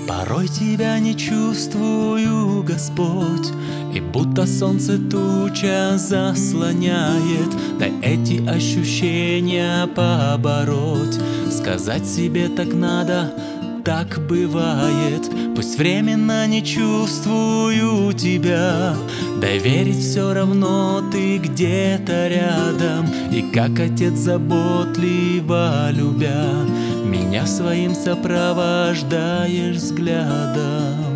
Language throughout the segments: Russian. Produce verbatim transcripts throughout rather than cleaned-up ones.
Порой тебя не чувствую, Господь, и будто солнце туча заслоняет. Дай эти ощущения побороть. Сказать себе так надо, так бывает. Пусть временно не чувствую тебя, дай верить, все равно ты где-то рядом. И как отец заботливо любя, меня своим сопровождаешь взглядом.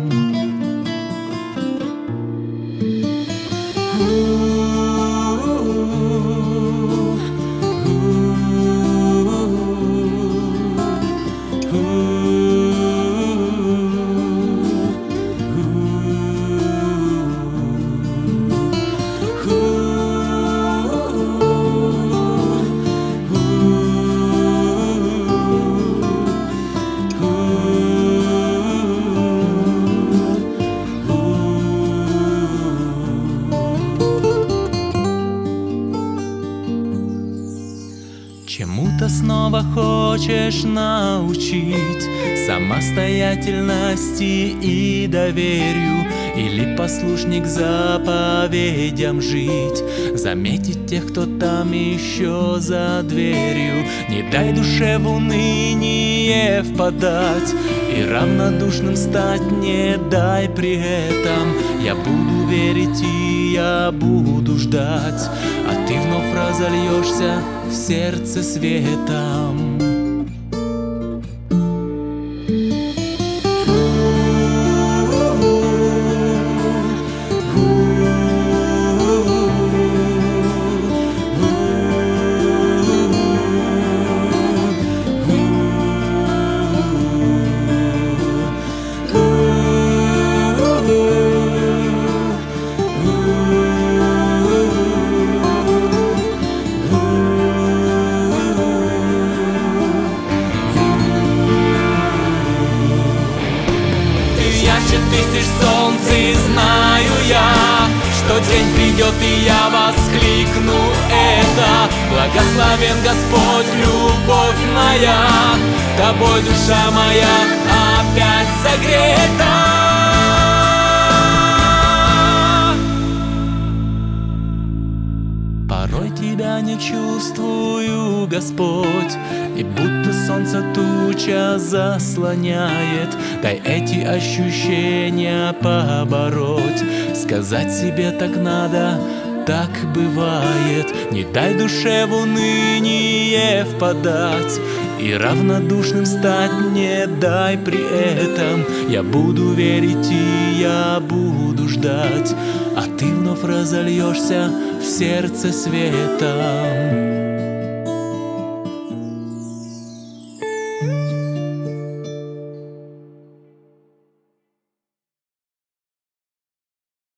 Чему-то снова хочешь научить, самостоятельности и доверию, или послушник заповедям жить, заметить тех, кто там еще за дверью. Не дай душе в уныние впадать и равнодушным стать не дай при этом. Я буду верить и я буду ждать, а ты вновь разольешься в сердце светом. Тысяч солнц, и знаю я, что день придет, и я воскликну это. Благословен Господь, любовь моя, тобой душа моя опять согрета. Порой тебя не чувствую, Господь, и будто солнце туча заслоняет. Дай эти ощущения побороть. Сказать себе так надо, так бывает. Не дай душе в уныние впадать и равнодушным стать не дай при этом. Я буду верить и я буду ждать, а ты вновь разольешься в сердце светом.